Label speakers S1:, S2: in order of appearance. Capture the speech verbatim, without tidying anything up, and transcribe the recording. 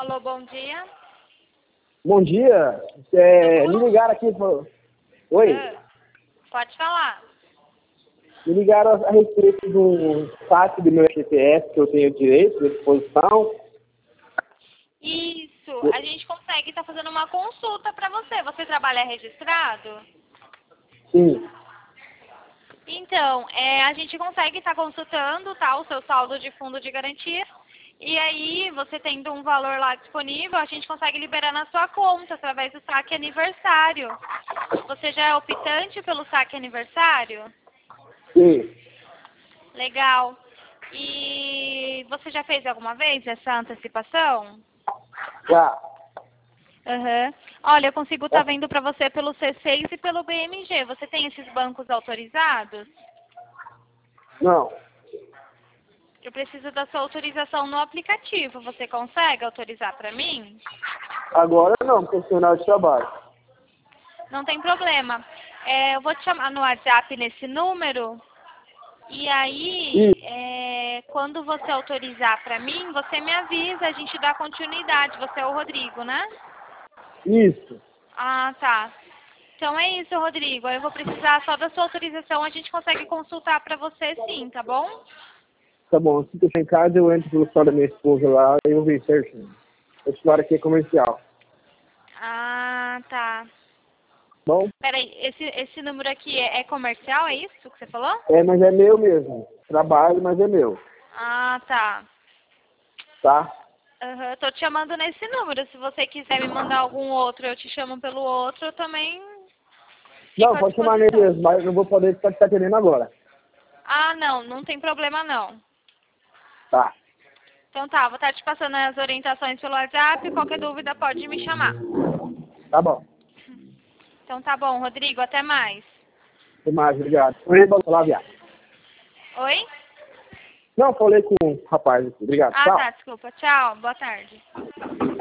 S1: Alô, bom dia.
S2: Bom dia. É, me ligaram aqui. Falou... Oi?
S1: Uh, pode falar.
S2: Me ligaram a, a respeito do saque do meu F G T S que eu tenho direito de disposição.
S1: Isso. A gente consegue estar fazendo uma consulta para você. Você trabalha registrado?
S2: Sim.
S1: Então, é, a gente consegue estar consultando, tá, o seu saldo de fundo de garantia. E aí, você tendo um valor lá disponível, a gente consegue liberar na sua conta através do saque aniversário. Você já é optante pelo saque aniversário?
S2: Sim.
S1: Legal. E você já fez alguma vez essa antecipação?
S2: Já.
S1: Aham. Olha, eu consigo estar vendo para você pelo C seis e pelo B M G. Você tem esses bancos autorizados?
S2: Não.
S1: Eu preciso da sua autorização no aplicativo. Você consegue autorizar para mim?
S2: Agora não, porque eu sou final de trabalho.
S1: Não tem problema. É, eu vou te chamar no WhatsApp nesse número. E aí, é, quando você autorizar para mim, você me avisa, a gente dá continuidade. Você é o Rodrigo, né?
S2: Isso.
S1: Ah, tá. Então é isso, Rodrigo. Eu vou precisar só da sua autorização. A gente consegue consultar para você sim, tá bom?
S2: Tá bom. Se tu em casa, eu entro pelo celular da minha esposa lá e eu vejo certinho. Esse celular aqui é comercial.
S1: Ah, tá.
S2: Bom?
S1: Peraí, esse, esse número aqui é, é comercial, é isso que você falou?
S2: É, mas é meu mesmo. Trabalho, mas é meu.
S1: Ah, tá.
S2: Tá?
S1: Uhum, tô te chamando nesse número. Se você quiser me mandar algum outro, eu te chamo pelo outro, eu também fico
S2: Não,
S1: à
S2: pode chamar nele
S1: disposição.
S2: mesmo, mas eu não vou poder estar te atendendo agora.
S1: Ah, não, não tem problema não.
S2: Tá.
S1: Então tá, vou estar te passando as orientações pelo WhatsApp. Qualquer dúvida pode me chamar.
S2: Tá bom.
S1: Então tá bom, Rodrigo, até mais.
S2: Até mais, obrigado. Oi, vamos lá, viado.
S1: Oi?
S2: Não, falei com o rapaz aqui. Obrigado.
S1: Ah,
S2: Tchau.
S1: tá, desculpa. Tchau, boa tarde.